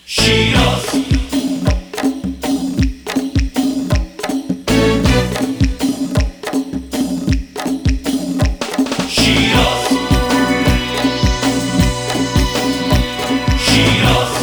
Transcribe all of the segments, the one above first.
شیراز شیراز شیراز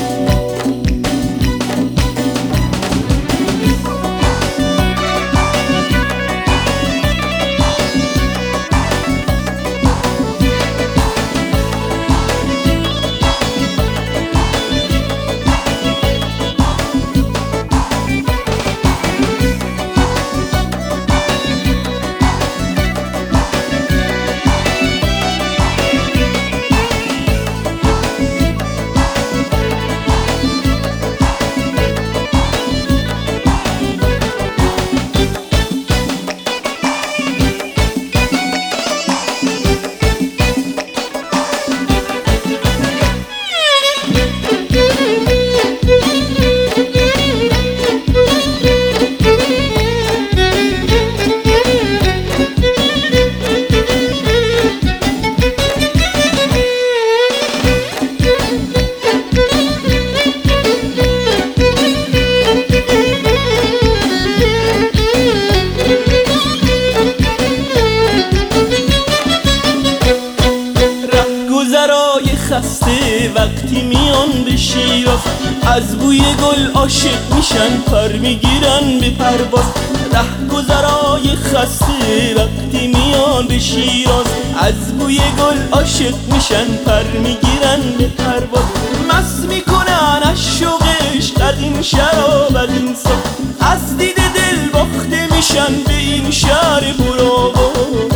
خسته وقتی میان به شیراز، از بوی گل عاشق میشن، پر میگیرن به پرواز. رهگذرای خسته وقتی میان به شیراز، از بوی گل عاشق میشن، پر میگیرن به پرواز. مست میکنن از شوقش قدیم شراب از این سال، از دید دل باخته میشن به این شهر پرآواز.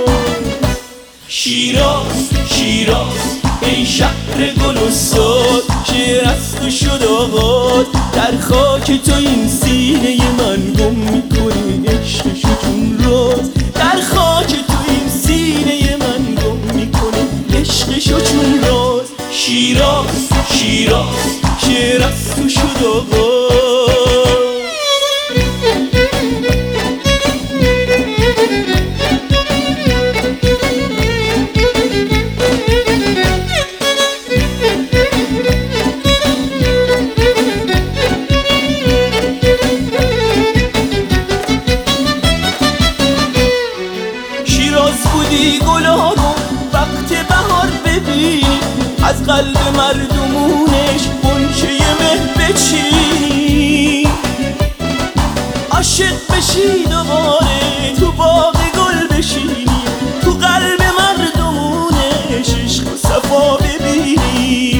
شیراز شیراز ای شهر گل و ساد، شعر است و شد آغاز. در خاک تو این سینه من گم میکنه عشقشو چون راز. در خاک تو این سینه من گم میکنه عشقشو چون راز. شیراز شیراز شعر است و شد آغاز. بودی گلا رو وقت بهار ببینی، از قلب مردمونش غنچه مه بچینی. عاشق بشی دوباره تو باغ گل بشینی، تو قلب مردمونش عشق و صفا ببینی.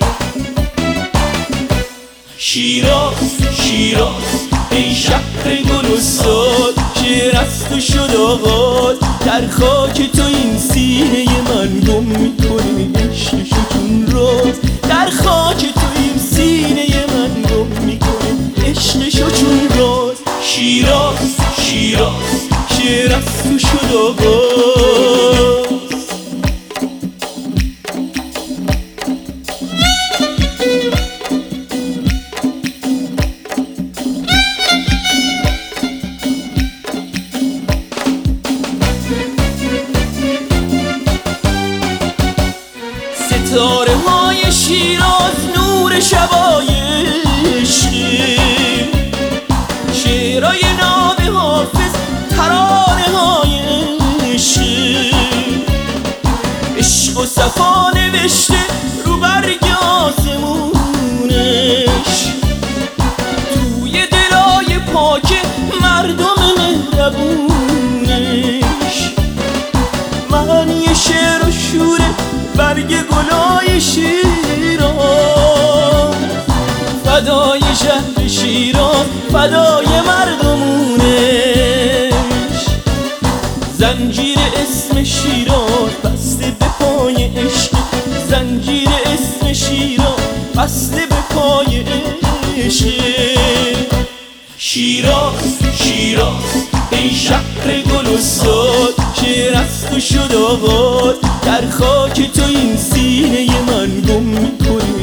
شیراز شیراز ای شهر گل و ساد، شعر است و شد آغاز. در خاک تو این سینه من گم میکنه عشقشو چون راز. در خاک تو این سینه من گم میکنه عشقشو چون راز. شیراز شیراز شعر است و شد آغاز. ستاره های شیراز نور شبای عشقی، شعرهای ناب حافظ ترانه های عشقی. عشق و صفا نوشته رو برگ آسمونش، توی دلای پاک مردم مهربونش. معنی شعر و شور برگ گلای شیراز، فدای شهر شیراز، فدای مردمونش. زنجیر اسم شیراز بسته به پای عشق، زنجیر اسم شیراز بسته به پای عشق. شیراز شیراز ای شهر گل و ساد، شعر است و شد آغاز. در خاک تو این سینه من گم میکنه